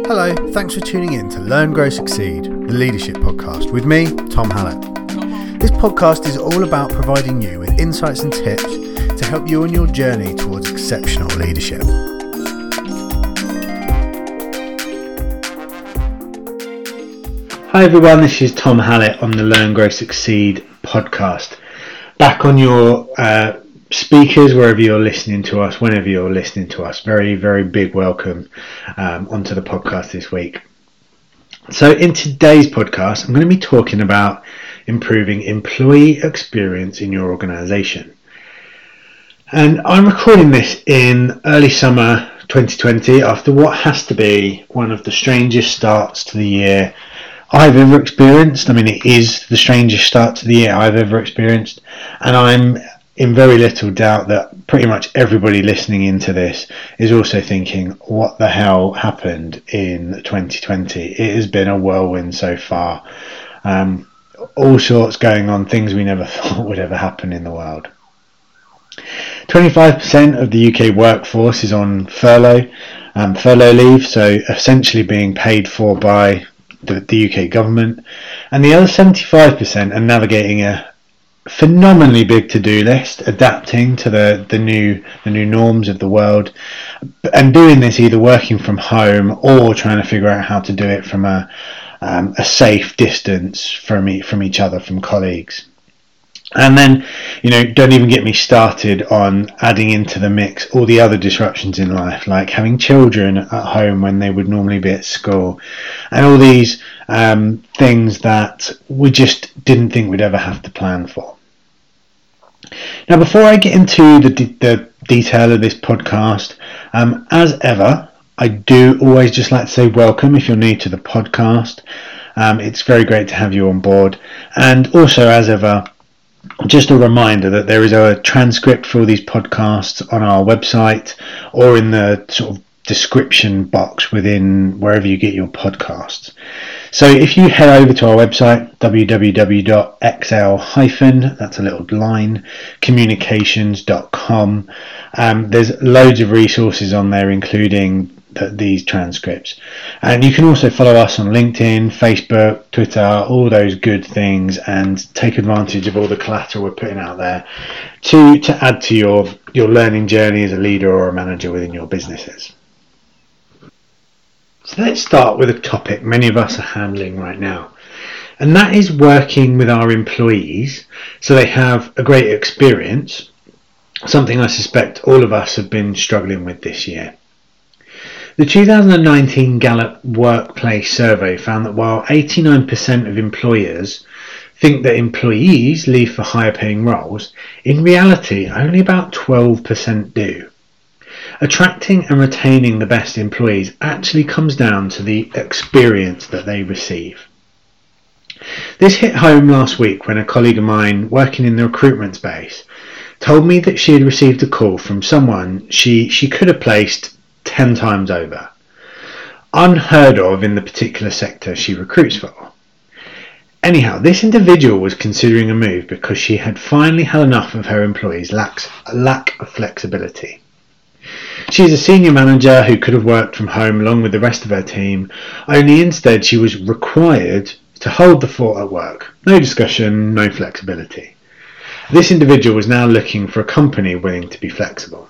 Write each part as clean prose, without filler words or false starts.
Hello, thanks for tuning in to Learn, Grow, Succeed, the Leadership Podcast with me, Tom Hallett. This podcast is all about providing you with insights and tips to help you on your journey towards exceptional leadership. Hi everyone, this is Tom Hallett on the Learn, Grow, Succeed podcast. Back on your speakers, wherever you're listening to us, whenever you're listening to us. Very, very big welcome onto the podcast this week. So in today's podcast, I'm going to be talking about improving employee experience in your organisation. And I'm recording this in early summer 2020 after what has to be one of the strangest starts to the year I've ever experienced. I mean, it is the strangest start to the year I've ever experienced, and I'm in very little doubt that pretty much everybody listening into this is also thinking, what the hell happened in 2020? It has been a whirlwind so far. All sorts going on, things we never thought would ever happen in the world. 25% of the UK workforce is on furlough leave, so essentially being paid for by the UK government, and the other 75% are navigating a phenomenally big to-do list, adapting to the new norms of the world, and doing this either working from home or trying to figure out how to do it from a safe distance from each other, from colleagues. And then, don't even get me started on adding into the mix all the other disruptions in life, like having children at home when they would normally be at school, and all these things that we just didn't think we'd ever have to plan for. Now, before I get into the detail of this podcast, as ever, I do always just like to say welcome if you're new to the podcast. It's very great to have you on board. And also, as ever, just a reminder that there is a transcript for all these podcasts on our website or in the sort of description box within wherever you get your podcasts. So if you head over to our website, www.xl- that's a little line, communications.com, there's loads of resources on there, including these transcripts. And you can also follow us on LinkedIn, Facebook, Twitter, all those good things, and take advantage of all the collateral we're putting out there to add to your learning journey as a leader or a manager within your businesses. So let's start with a topic many of us are handling right now, and that is working with our employees so they have a great experience, something I suspect all of us have been struggling with this year. The 2019 Gallup Workplace Survey found that while 89% of employers think that employees leave for higher paying roles, in reality only about 12% do. Attracting and retaining the best employees actually comes down to the experience that they receive. This hit home last week when a colleague of mine working in the recruitment space told me that she had received a call from someone she could have placed 10 times over. Unheard of in the particular sector she recruits for. Anyhow, this individual was considering a move because she had finally had enough of her employees' lack of flexibility. She's a senior manager who could have worked from home along with the rest of her team, only instead she was required to hold the fort at work. No discussion, no flexibility. This individual was now looking for a company willing to be flexible.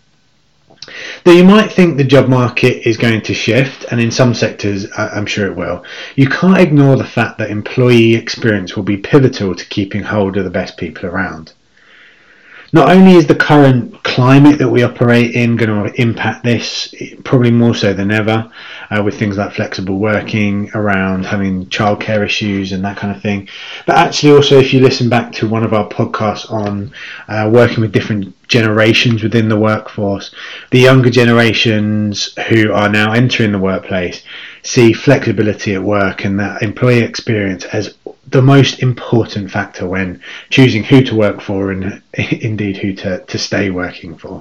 Though you might think the job market is going to shift, and in some sectors I'm sure it will, you can't ignore the fact that employee experience will be pivotal to keeping hold of the best people around. Not only is the current climate that we operate in going to impact this, probably more so than ever, with things like flexible working, around having childcare issues and that kind of thing, but actually also if you listen back to one of our podcasts on working with different generations within the workforce, the younger generations who are now entering the workplace see flexibility at work and that employee experience as the most important factor when choosing who to work for and indeed who to stay working for.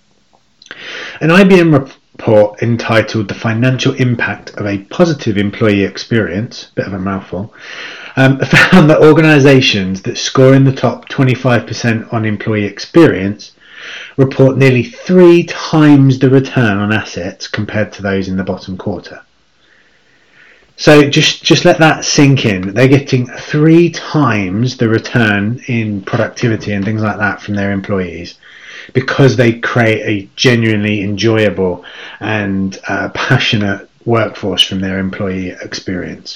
An IBM report entitled The Financial Impact of a Positive Employee Experience, bit of a mouthful, found that organisations that score in the top 25% on employee experience report nearly 3 times the return on assets compared to those in the bottom quarter. So just let that sink in. They're getting 3 times the return in productivity and things like that from their employees because they create a genuinely enjoyable and passionate workforce from their employee experience.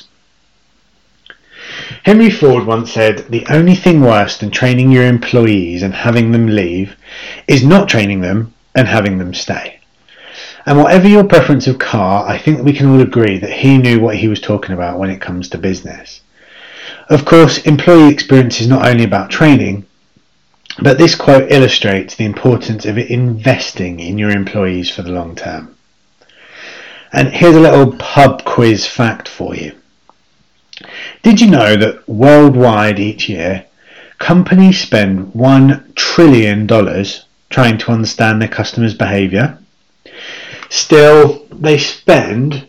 Henry Ford once said, "The only thing worse than training your employees and having them leave is not training them and having them stay." And whatever your preference of car, I think we can all agree that he knew what he was talking about when it comes to business. Of course, employee experience is not only about training, but this quote illustrates the importance of investing in your employees for the long term. And here's a little pub quiz fact for you. Did you know that worldwide each year, companies spend $1 trillion trying to understand their customers' behaviour? Still, they spend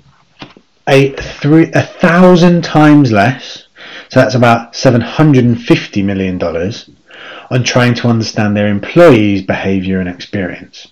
1,000 times less, so that's about $750 million, on trying to understand their employees' behaviour and experience.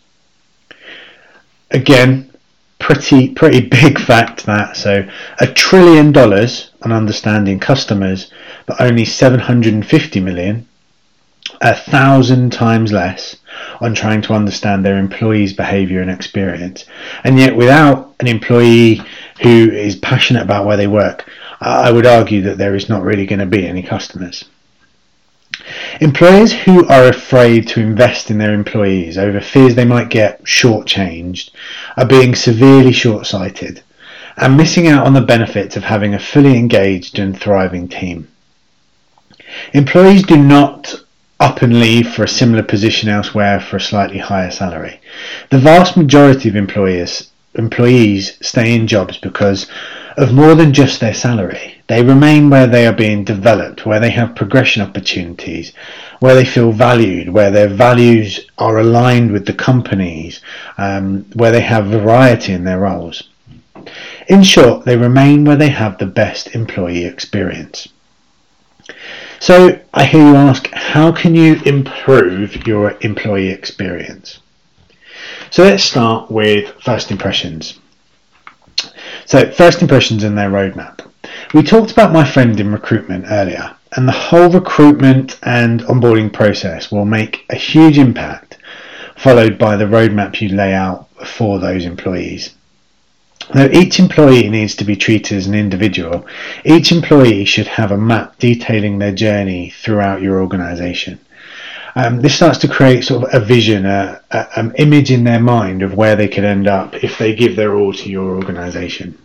Again, pretty big fact that. So $1 trillion on understanding customers, but only 750 million, 1,000 times less on trying to understand their employees' behaviour and experience. And yet without an employee who is passionate about where they work, I would argue that there is not really going to be any customers. Employers who are afraid to invest in their employees over fears they might get shortchanged are being severely short-sighted and missing out on the benefits of having a fully engaged and thriving team. Employees do not up and leave for a similar position elsewhere for a slightly higher salary. The vast majority of employees stay in jobs because of more than just their salary. They remain where they are being developed, where they have progression opportunities, where they feel valued, where their values are aligned with the company's, where they have variety in their roles. In short, they remain where they have the best employee experience. So I hear you ask, how can you improve your employee experience? So let's start with first impressions. So first impressions and their roadmap. We talked about my friend in recruitment earlier, and the whole recruitment and onboarding process will make a huge impact, followed by the roadmap you lay out for those employees. Though each employee needs to be treated as an individual, each employee should have a map detailing their journey throughout your organisation. This starts to create sort of a vision, an image in their mind of where they could end up if they give their all to your organisation.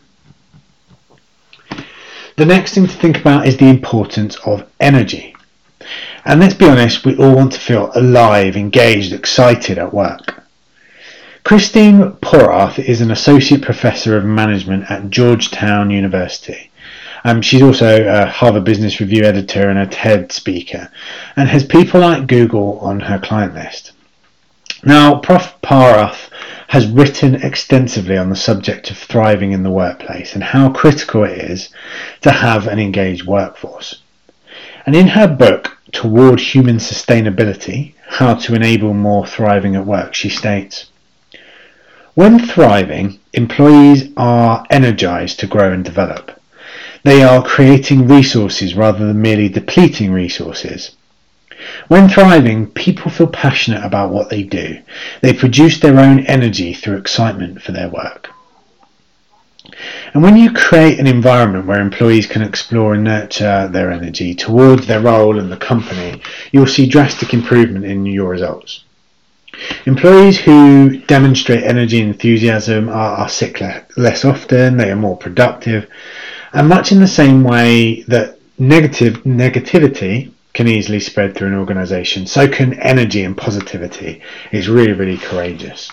The next thing to think about is the importance of energy. And let's be honest, we all want to feel alive, engaged, excited at work. Christine Porath is an Associate Professor of Management at Georgetown University. She's also a Harvard Business Review editor and a TED speaker, and has people like Google on her client list. Now, Prof. Porath has written extensively on the subject of thriving in the workplace and how critical it is to have an engaged workforce. And in her book, Toward Human Sustainability, How to Enable More Thriving at Work, she states, "When thriving, employees are energized to grow and develop. They are creating resources rather than merely depleting resources. When thriving, people feel passionate about what they do. They produce their own energy through excitement for their work." And when you create an environment where employees can explore and nurture their energy towards their role and the company, you'll see drastic improvement in your results. Employees who demonstrate energy and enthusiasm are sick less often, they are more productive, and much in the same way that negativity can easily spread through an organisation, so can energy and positivity. It's really, really courageous.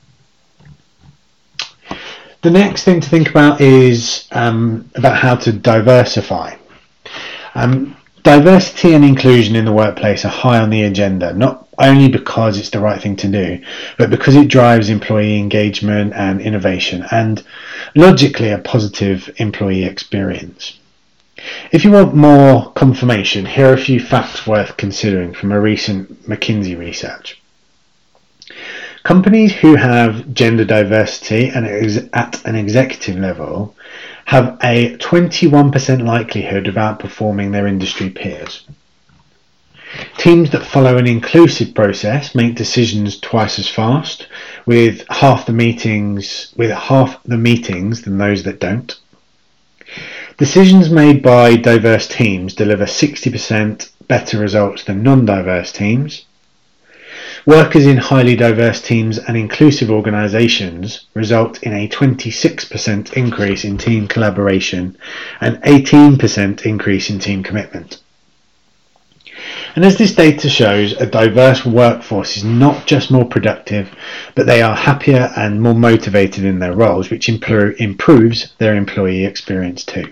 The next thing to think about is about how to diversify. Diversity and inclusion in the workplace are high on the agenda, not only because it's the right thing to do, but because it drives employee engagement and innovation, and logically a positive employee experience. If you want more confirmation, here are a few facts worth considering from a recent McKinsey research. Companies who have gender diversity and at an executive level have a 21% likelihood of outperforming their industry peers. Teams that follow an inclusive process make decisions twice as fast, with half the meetings than those that don't. Decisions made by diverse teams deliver 60% better results than non-diverse teams. Workers in highly diverse teams and inclusive organisations result in a 26% increase in team collaboration and 18% increase in team commitment. And as this data shows, a diverse workforce is not just more productive, but they are happier and more motivated in their roles, which improves their employee experience too.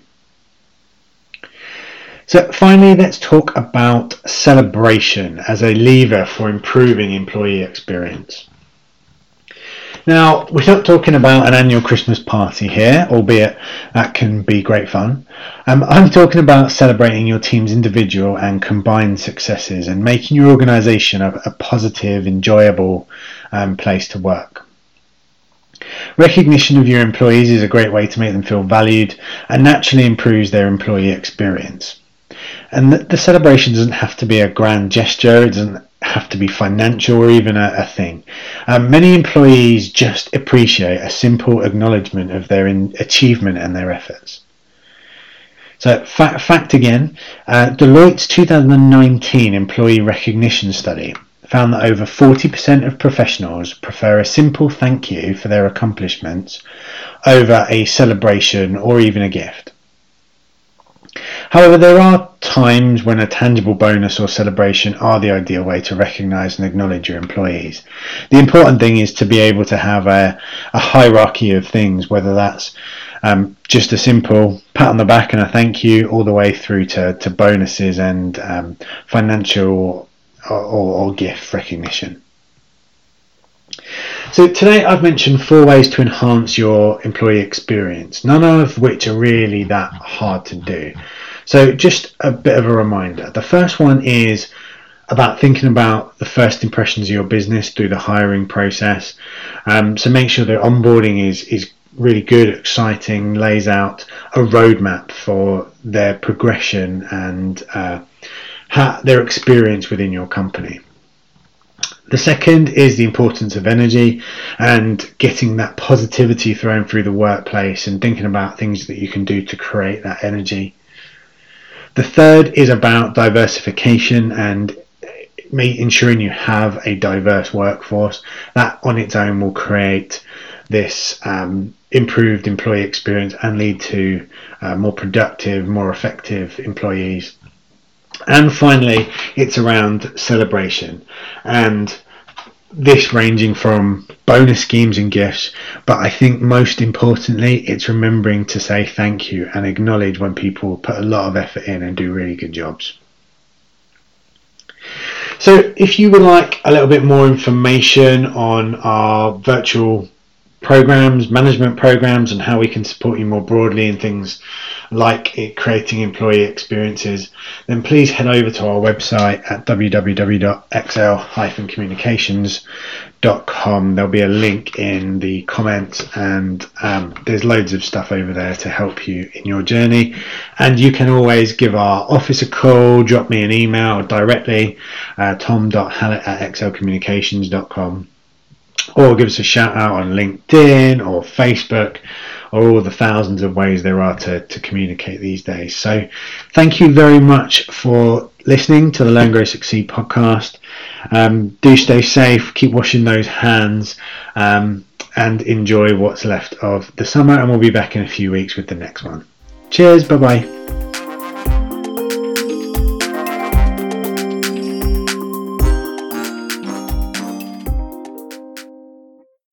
So finally, let's talk about celebration as a lever for improving employee experience. Now, we're not talking about an annual Christmas party here, albeit that can be great fun. I'm talking about celebrating your team's individual and combined successes and making your organisation a positive, enjoyable place to work. Recognition of your employees is a great way to make them feel valued and naturally improves their employee experience. And the celebration doesn't have to be a grand gesture, it doesn't have to be financial or even a thing. Many employees just appreciate a simple acknowledgement of their achievement and their efforts. So fact again, Deloitte's 2019 employee recognition study found that over 40% of professionals prefer a simple thank you for their accomplishments over a celebration or even a gift. However, there are times when a tangible bonus or celebration are the ideal way to recognise and acknowledge your employees. The important thing is to be able to have a hierarchy of things, whether that's just a simple pat on the back and a thank you, all the way through to bonuses and financial or gift recognition. So today I've mentioned 4 ways to enhance your employee experience, none of which are really that hard to do. So just a bit of a reminder. The first one is about thinking about the first impressions of your business through the hiring process. So make sure the onboarding is really good, exciting, lays out a roadmap for their progression and their experience within your company. The second is the importance of energy and getting that positivity thrown through the workplace and thinking about things that you can do to create that energy. The third is about diversification and ensuring you have a diverse workforce. That on its own will create this improved employee experience and lead to more productive, more effective employees. And finally, it's around celebration, and this ranging from bonus schemes and gifts, but I think most importantly it's remembering to say thank you and acknowledge when people put a lot of effort in and do really good jobs. So if you would like a little bit more information on our virtual programs, management programs, and how we can support you more broadly in things like creating employee experiences, then please head over to our website at www.excel-communications.com. There'll be a link in the comments, and there's loads of stuff over there to help you in your journey. And you can always give our office a call, drop me an email directly, tom.hallett@excelcommunications.com, or give us a shout out on LinkedIn or Facebook, or all the thousands of ways there are to communicate these days. So thank you very much for listening to the Learn, Grow, Succeed podcast. Do stay safe, keep washing those hands, and enjoy what's left of the summer, and we'll be back in a few weeks with the next one. Cheers, bye bye.